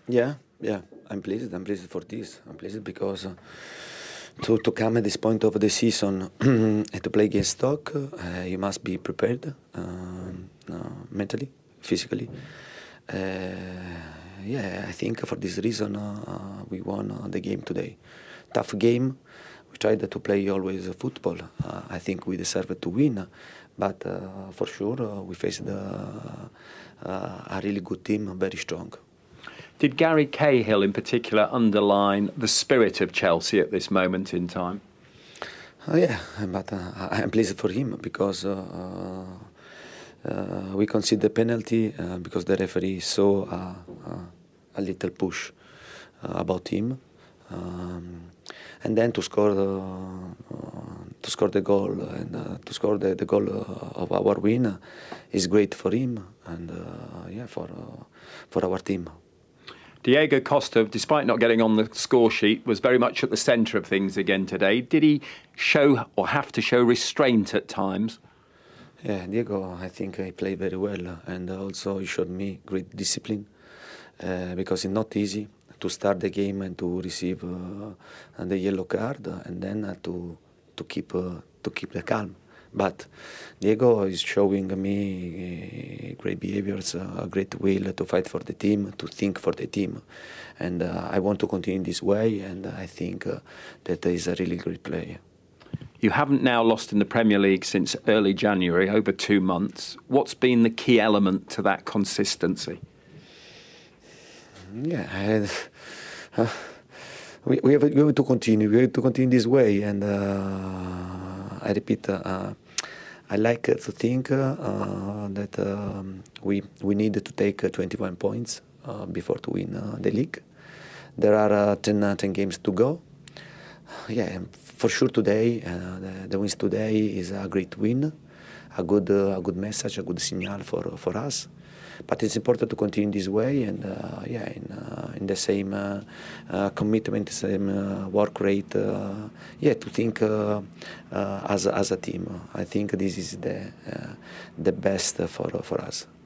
Yeah, yeah, I'm pleased. I'm pleased for this. I'm pleased because to come at this point of the season and to play against Stoke, you must be prepared mentally, physically. Yeah, I think for this reason we won the game today. Tough game. We tried to play always football. I think we deserved to win, but for sure we faced a really good team, very strong. Did Gary Cahill in particular underline the spirit of Chelsea at this moment in time? Yeah, but I'm pleased for him because we conceded the penalty because the referee saw a little push about him, and then to score the goal and to score the goal of our win is great for him and yeah for our team. Diego Costa, despite not getting on the score sheet, was very much at the centre of things again today. Did he show or have to show restraint at times? Yeah, Diego, I think he played very well, and also he showed me great discipline because it's not easy to start the game and to receive the yellow card and then to keep the calm. But Diego is showing me great behaviors, a great will to fight for the team, to think for the team, and I want to continue this way. And I think that he's a really great player. You haven't now lost in the Premier League since early January, over 2 months. What's been the key element to that consistency? Yeah, we have to continue. We have to continue this way, and I repeat. I like to think that we need to take 21 points before to win the league. There are 10 games to go. Yeah, for sure today, the wins today is a great win, a good message, a good signal for us. But it's important to continue this way and yeah, in the same commitment, same work rate. Yeah, to think as a team. I think this is the best for us.